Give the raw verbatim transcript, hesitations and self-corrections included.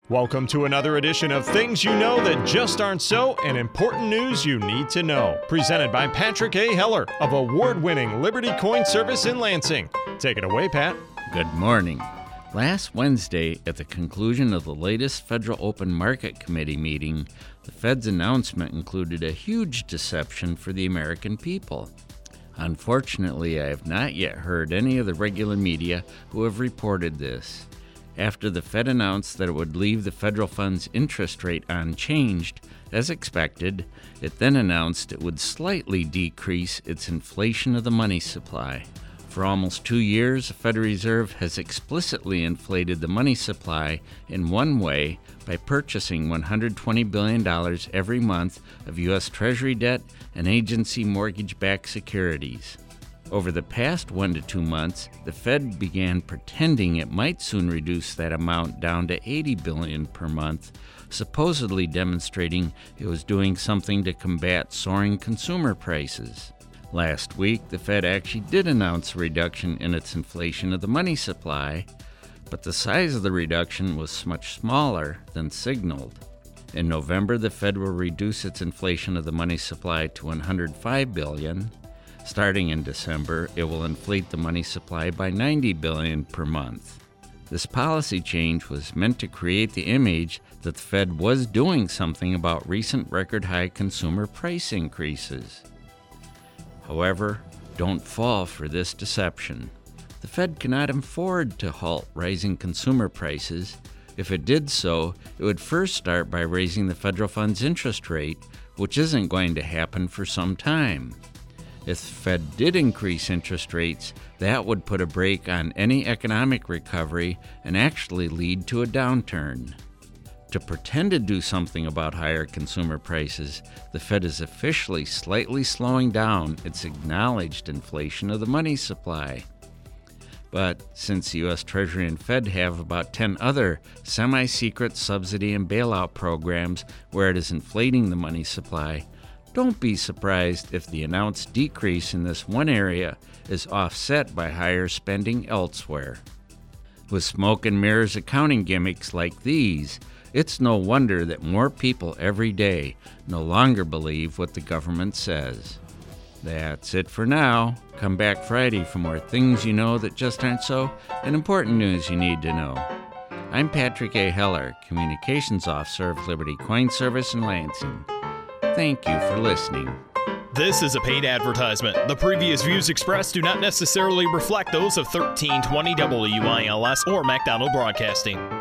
Welcome to another edition of Things You Know That Just Aren't So and Important News You Need to Know. Presented by Patrick A. Heller of award-winning Liberty Coin Service in Lansing. Take it away, Pat. Good morning. Last Wednesday, at the conclusion of the latest Federal Open Market Committee meeting, the Fed's announcement included a huge deception for the American people. Unfortunately, I have not yet heard any of the regular media who have reported this. After the Fed announced that it would leave the federal funds interest rate unchanged, as expected, it then announced it would slightly decrease its inflation of the money supply. For almost two years, the Federal Reserve has explicitly inflated the money supply in one way by purchasing one hundred twenty billion dollars every month of U S Treasury debt and agency mortgage-backed securities. Over the past one to two months, the Fed began pretending it might soon reduce that amount down to eighty billion dollars per month, supposedly demonstrating it was doing something to combat soaring consumer prices. Last week, the Fed actually did announce a reduction in its inflation of the money supply, but the size of the reduction was much smaller than signaled. In November, the Fed will reduce its inflation of the money supply to one hundred five billion dollars. Starting in December, it will inflate the money supply by ninety billion dollars per month. This policy change was meant to create the image that the Fed was doing something about recent record-high consumer price increases. However, don't fall for this deception. The Fed cannot afford to halt rising consumer prices. If it did so, it would first start by raising the federal funds interest rate, which isn't going to happen for some time. If the Fed did increase interest rates, that would put a brake on any economic recovery and actually lead to a downturn. To pretend to do something about higher consumer prices, the Fed is officially slightly slowing down its acknowledged inflation of the money supply. But since the U S Treasury and Fed have about ten other semi-secret subsidy and bailout programs where it is inflating the money supply, don't be surprised if the announced decrease in this one area is offset by higher spending elsewhere. With smoke and mirrors accounting gimmicks like these, it's no wonder that more people every day no longer believe what the government says. That's it for now. Come back Friday for more Things You Know That Just Aren't So and important news you need to know. I'm Patrick A. Heller, Communications Officer of Liberty Coin Service in Lansing. Thank you for listening. This is a paid advertisement. The previous views expressed do not necessarily reflect those of thirteen twenty W I L S or MacDonald Broadcasting.